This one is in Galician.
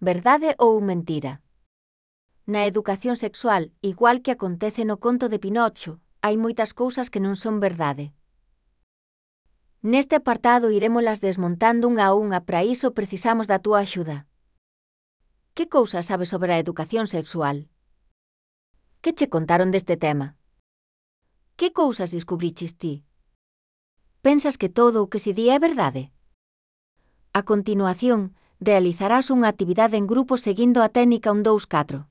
verdade ou mentira? Na educación sexual, igual que acontece no conto de Pinocho, hai moitas cousas que non son verdade. Neste apartado irémolas desmontando unha a unha, para iso precisamos da túa axuda. Que cousas sabes sobre a educación sexual? Que che contaron deste tema? Que cousas descubriches ti? Pensas que todo o que se di é verdade? A continuación, realizarás unha actividade en grupo seguindo a técnica 1, 2, 4.